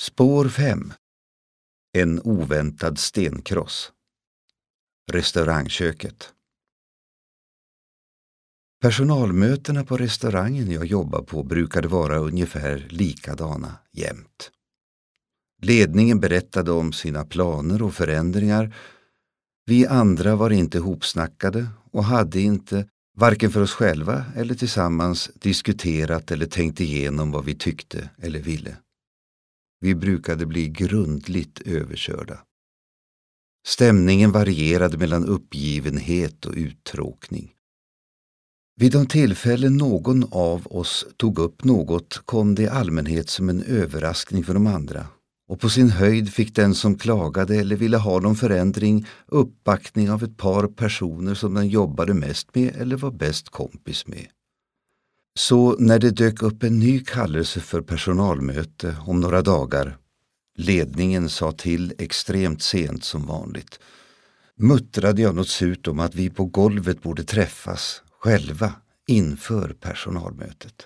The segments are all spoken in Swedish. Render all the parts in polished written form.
Spår 5. En oväntad stenkross. Restaurangköket. Personalmötena på restaurangen jag jobbar på brukade vara ungefär likadana jämt. Ledningen berättade om sina planer och förändringar. Vi andra var inte hopsnackade och hade inte, varken för oss själva eller tillsammans, diskuterat eller tänkt igenom vad vi tyckte eller ville. Vi brukade bli grundligt överkörda. Stämningen varierade mellan uppgivenhet och uttråkning. Vid de tillfällen någon av oss tog upp något kom det i allmänhet som en överraskning för de andra. Och på sin höjd fick den som klagade eller ville ha någon förändring uppbackning av ett par personer som den jobbade mest med eller var bäst kompis med. Så när det dök upp en ny kallelse för personalmöte om några dagar, ledningen sa till extremt sent som vanligt, muttrade jag något surt om att vi på golvet borde träffas själva inför personalmötet.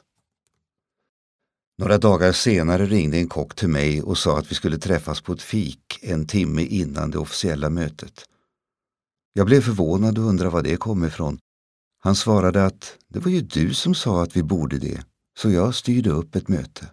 Några dagar senare ringde en kock till mig och sa att vi skulle träffas på ett fik en timme innan det officiella mötet. Jag blev förvånad och undrade var det kom ifrån. Han svarade att det var ju du som sa att vi borde det, så jag styrde upp ett möte.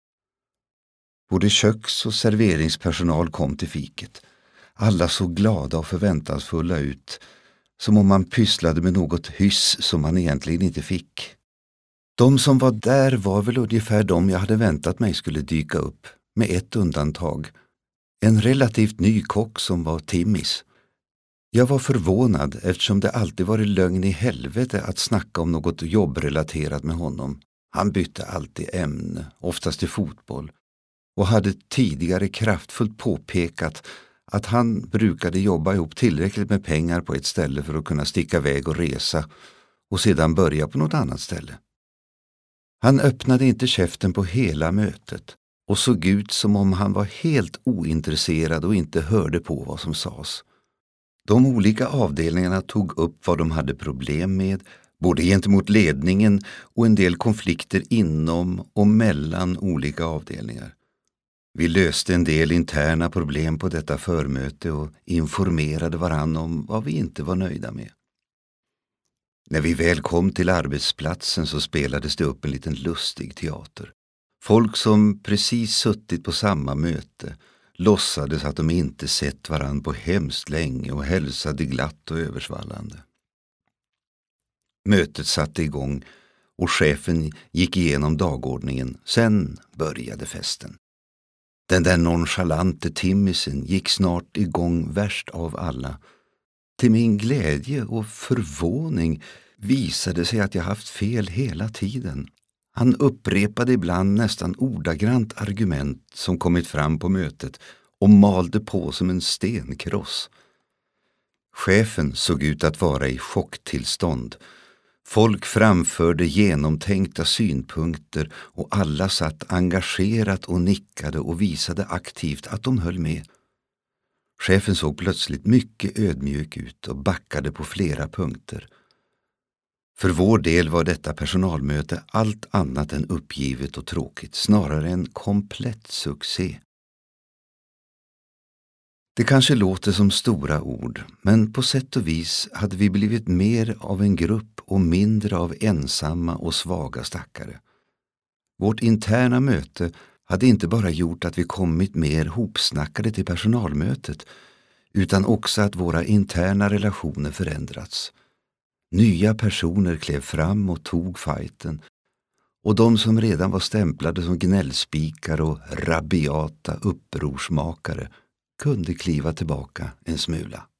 Både köks- och serveringspersonal kom till fiket. Alla såg glada och förväntansfulla ut, som om man pysslade med något hyss som man egentligen inte fick. De som var där var väl ungefär de jag hade väntat mig skulle dyka upp, med ett undantag. En relativt ny kock som var timmis. Jag var förvånad eftersom det alltid varit lögn i helvete att snacka om något jobbrelaterat med honom. Han bytte alltid ämne, oftast till fotboll, och hade tidigare kraftfullt påpekat att han brukade jobba ihop tillräckligt med pengar på ett ställe för att kunna sticka iväg och resa och sedan börja på något annat ställe. Han öppnade inte käften på hela mötet och såg ut som om han var helt ointresserad och inte hörde på vad som sades. De olika avdelningarna tog upp vad de hade problem med, både gentemot ledningen och en del konflikter inom och mellan olika avdelningar. Vi löste en del interna problem på detta förmöte och informerade varann om vad vi inte var nöjda med. När vi väl kom till arbetsplatsen så spelades det upp en liten lustig teater. Folk som precis suttit på samma möte låtsades att de inte sett varann på hemskt länge och hälsade glatt och översvallande. Mötet satte igång och chefen gick igenom dagordningen. Sen började festen. Den där nonchalante timmisen gick snart igång värst av alla. Till min glädje och förvåning visade sig att jag haft fel hela tiden. Han upprepade ibland nästan ordagrant argument som kommit fram på mötet och malde på som en stenkross. Chefen såg ut att vara i chocktillstånd. Folk framförde genomtänkta synpunkter och alla satt engagerat och nickade och visade aktivt att de höll med. Chefen såg plötsligt mycket ödmjuk ut och backade på flera punkter. För vår del var detta personalmöte allt annat än uppgivet och tråkigt, snarare en komplett succé. Det kanske låter som stora ord, men på sätt och vis hade vi blivit mer av en grupp och mindre av ensamma och svaga stackare. Vårt interna möte hade inte bara gjort att vi kommit mer hopsnackade till personalmötet, utan också att våra interna relationer förändrats. Nya personer klev fram och tog fighten, och de som redan var stämplade som gnällspikar och rabiata upprorsmakare kunde kliva tillbaka en smula.